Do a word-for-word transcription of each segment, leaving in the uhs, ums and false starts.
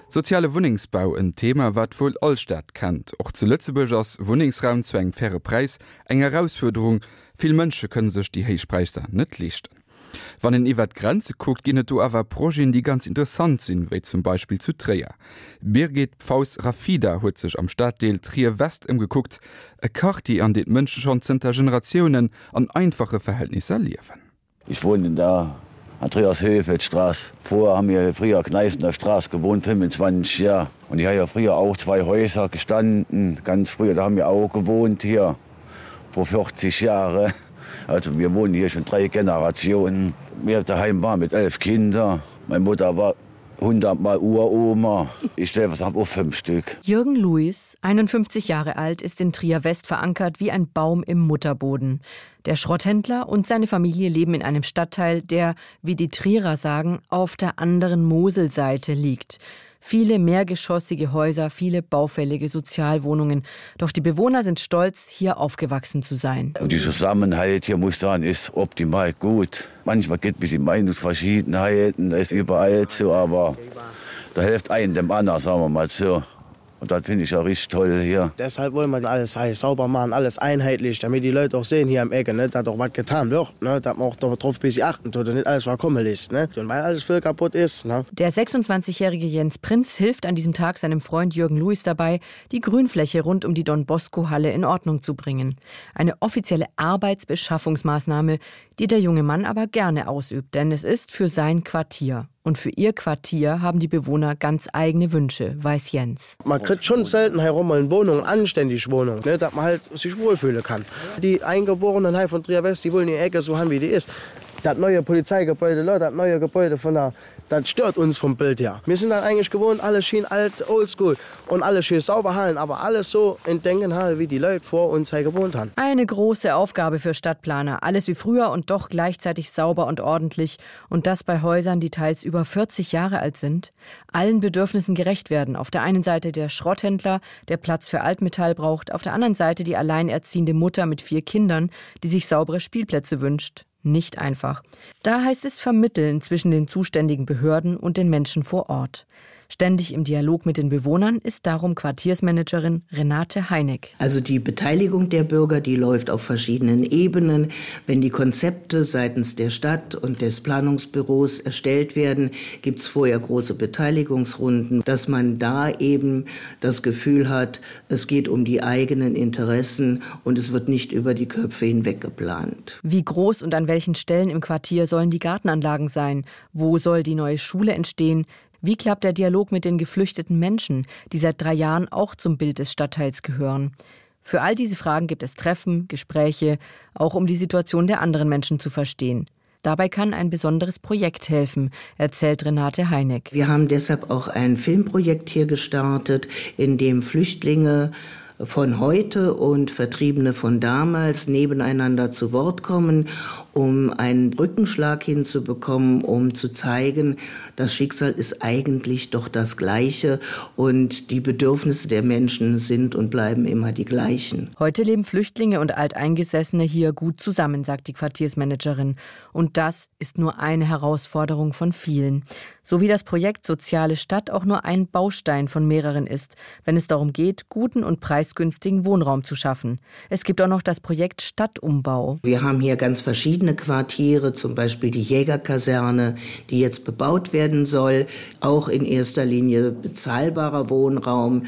Soziale Wohnungsbau ein Thema, wat wohl Allstadt kennt. Auch zu Lützeburg als Wohnungsraum zu einem fairen Preis eine Herausforderung. Viele Menschen können sich die Heischpreise nicht leisten. Wenn in über die Grenze guckt, gehen du aber Projekte, die ganz interessant sind, wie zum Beispiel zu Trier. Birgit Pfaus-Rafida hat sich am Stadtteil Trier-West umgeguckt, eine Karte, an der Menschen schon seit Generationen an einfache Verhältnisse leben. Ich wohne da Andreas Höfeldstraße. Vorher haben wir früher Kneißender Straße gewohnt, fünfundzwanzig Jahre. Und ich habe ja früher auch zwei Häuser gestanden. Ganz früher, da haben wir auch gewohnt hier, vor vierzig Jahren. Also wir wohnen hier schon drei Generationen. Wir daheim waren mit elf Kindern. Meine Mutter war hundertmal Uroma. Ich selber habe auch fünf Stück. Jürgen Luis, einundfünfzig Jahre alt, ist in Trier-West verankert wie ein Baum im Mutterboden. Der Schrotthändler und seine Familie leben in einem Stadtteil, der, wie die Trierer sagen, auf der anderen Moselseite liegt. Viele mehrgeschossige Häuser, viele baufällige Sozialwohnungen. Doch die Bewohner sind stolz, hier aufgewachsen zu sein. Und die Zusammenhalt hier, muss ich sagen, ist optimal gut. Manchmal gibt es ein bisschen Meinungsverschiedenheiten, das ist überall so, aber da hilft einem dem anderen, sagen wir mal so. Und das finde ich ja richtig toll hier. Deshalb wollen wir alles sauber machen, alles einheitlich, damit die Leute auch sehen hier am Ecke, ne, dass doch was getan wird. Ne, dass man auch darauf ein bisschen achten tut und nicht alles verkommen ist. Ne, und weil alles voll kaputt ist. Ne. Der sechsundzwanzigjährige Jens Prinz hilft an diesem Tag seinem Freund Jürgen Luis dabei, die Grünfläche rund um die Don-Bosco-Halle in Ordnung zu bringen. Eine offizielle Arbeitsbeschaffungsmaßnahme, die der junge Mann aber gerne ausübt, denn es ist für sein Quartier. Und für ihr Quartier haben die Bewohner ganz eigene Wünsche, weiß Jens. Man kriegt schon selten herum in Wohnungen, anständig Wohnungen, ne, dass man halt sich wohlfühlen kann. Die Eingeborenen hier von Trier-West, die wollen die Ecke so haben, wie die ist. Das neue Polizeigebäude, Leute, das neue Gebäude von da, das stört uns vom Bild her. Wir sind dann eigentlich gewohnt, alles schien alt, oldschool und alles schön sauber halten, aber alles so in Denken halt, wie die Leute vor uns hier gewohnt haben. Eine große Aufgabe für Stadtplaner. Alles wie früher und doch gleichzeitig sauber und ordentlich. Und das bei Häusern, die teils über vierzig Jahre alt sind. Allen Bedürfnissen gerecht werden. Auf der einen Seite der Schrotthändler, der Platz für Altmetall braucht. Auf der anderen Seite die alleinerziehende Mutter mit vier Kindern, die sich saubere Spielplätze wünscht. Nicht einfach. Da heißt es vermitteln zwischen den zuständigen Behörden und den Menschen vor Ort. Ständig im Dialog mit den Bewohnern ist darum Quartiersmanagerin Renate Heineck. Also die Beteiligung der Bürger, die läuft auf verschiedenen Ebenen. Wenn die Konzepte seitens der Stadt und des Planungsbüros erstellt werden, gibt es vorher große Beteiligungsrunden, dass man da eben das Gefühl hat, es geht um die eigenen Interessen und es wird nicht über die Köpfe hinweg geplant. Wie groß und an welchen Stellen im Quartier sollen die Gartenanlagen sein? Wo soll die neue Schule entstehen? Wie klappt der Dialog mit den geflüchteten Menschen, die seit drei Jahren auch zum Bild des Stadtteils gehören? Für all diese Fragen gibt es Treffen, Gespräche, auch um die Situation der anderen Menschen zu verstehen. Dabei kann ein besonderes Projekt helfen, erzählt Renate Heineck. Wir haben deshalb auch ein Filmprojekt hier gestartet, in dem Flüchtlinge von heute und Vertriebene von damals nebeneinander zu Wort kommen, um einen Brückenschlag hinzubekommen, um zu zeigen, das Schicksal ist eigentlich doch das Gleiche und die Bedürfnisse der Menschen sind und bleiben immer die gleichen. Heute leben Flüchtlinge und Alteingesessene hier gut zusammen, sagt die Quartiersmanagerin. Und das ist nur eine Herausforderung von vielen. So wie das Projekt Soziale Stadt auch nur ein Baustein von mehreren ist, wenn es darum geht, guten und preisgünstigen Wohnraum zu schaffen. Es gibt auch noch das Projekt Stadtumbau. Wir haben hier ganz verschiedene Quartiere, zum Beispiel die Jägerkaserne, die jetzt bebaut werden soll, auch in erster Linie bezahlbarer Wohnraum.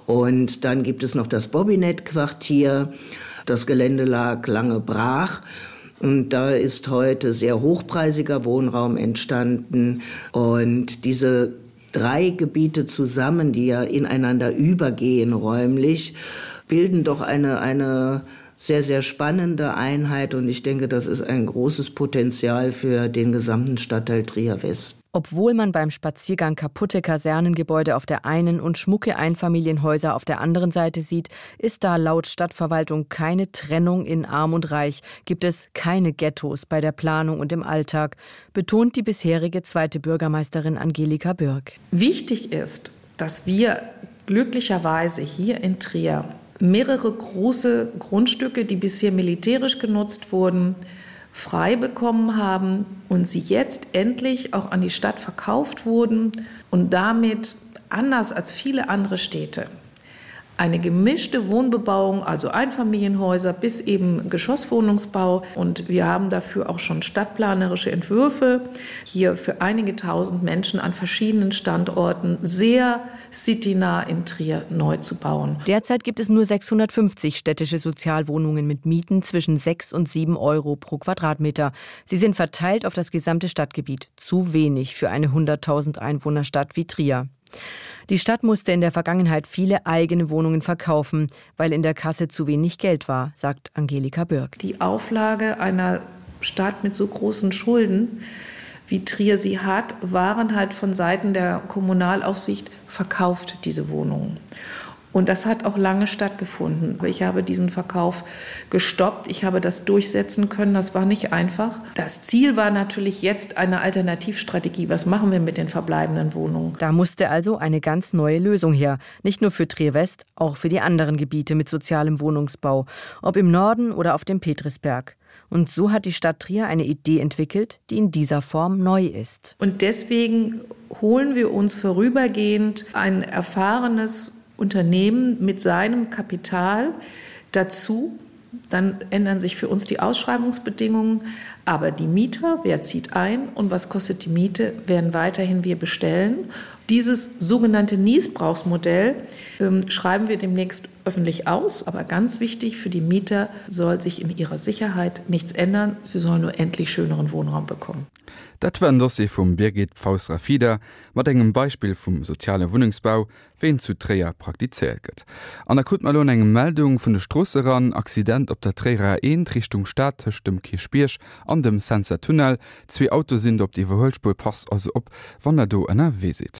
Und dann gibt es noch das Bobbynet-Quartier. Das Gelände lag lange brach. Und da ist heute sehr hochpreisiger Wohnraum entstanden. Und diese drei Gebiete zusammen, die ja ineinander übergehen räumlich, bilden doch eine, eine sehr, sehr spannende Einheit. Und ich denke, das ist ein großes Potenzial für den gesamten Stadtteil Trier-West. Obwohl man beim Spaziergang kaputte Kasernengebäude auf der einen und schmucke Einfamilienhäuser auf der anderen Seite sieht, ist da laut Stadtverwaltung keine Trennung in Arm und Reich, gibt es keine Ghettos bei der Planung und im Alltag, betont die bisherige zweite Bürgermeisterin Angelika Bürg. Wichtig ist, dass wir glücklicherweise hier in Trier mehrere große Grundstücke, die bisher militärisch genutzt wurden, frei bekommen haben und sie jetzt endlich auch an die Stadt verkauft wurden und damit anders als viele andere Städte eine gemischte Wohnbebauung, also Einfamilienhäuser bis eben Geschosswohnungsbau. Und wir haben dafür auch schon stadtplanerische Entwürfe, hier für einige tausend Menschen an verschiedenen Standorten sehr citynah in Trier neu zu bauen. Derzeit gibt es nur sechshundertfünfzig städtische Sozialwohnungen mit Mieten zwischen sechs und sieben Euro pro Quadratmeter. Sie sind verteilt auf das gesamte Stadtgebiet. Zu wenig für eine hunderttausend Einwohnerstadt wie Trier. Die Stadt musste in der Vergangenheit viele eigene Wohnungen verkaufen, weil in der Kasse zu wenig Geld war, sagt Angelika Birk. Die Auflage einer Stadt mit so großen Schulden, wie Trier sie hat, waren halt von Seiten der Kommunalaufsicht verkauft, diese Wohnungen. Und das hat auch lange stattgefunden. Ich habe diesen Verkauf gestoppt. Ich habe das durchsetzen können. Das war nicht einfach. Das Ziel war natürlich jetzt eine Alternativstrategie. Was machen wir mit den verbleibenden Wohnungen? Da musste also eine ganz neue Lösung her. Nicht nur für Trier West, auch für die anderen Gebiete mit sozialem Wohnungsbau. Ob im Norden oder auf dem Petrisberg. Und so hat die Stadt Trier eine Idee entwickelt, die in dieser Form neu ist. Und deswegen holen wir uns vorübergehend ein erfahrenes Unternehmen mit seinem Kapital dazu. Dann ändern sich für uns die Ausschreibungsbedingungen. Aber die Mieter, wer zieht ein und was kostet die Miete, werden weiterhin wir bestellen. Dieses sogenannte Niesbrauchsmodell ähm, schreiben wir demnächst öffentlich aus. Aber ganz wichtig, für die Mieter soll sich in ihrer Sicherheit nichts ändern. Sie sollen nur endlich schöneren Wohnraum bekommen. Dat war ein Dossier vum Birgit Faust-Rafida mat engem Beispiel vum soziale Wohnungsbau, wen zu Trier praktiziert gëtt. An der Kut mal engem Meldung vun de Strosse ran, Accident op der Trierer eend Richtung Stadt hech dem Kirchbiersch an dem Senser Tunnel. Zwei Autos sind op die Verholspur pass also op, wann er do ennner wesit.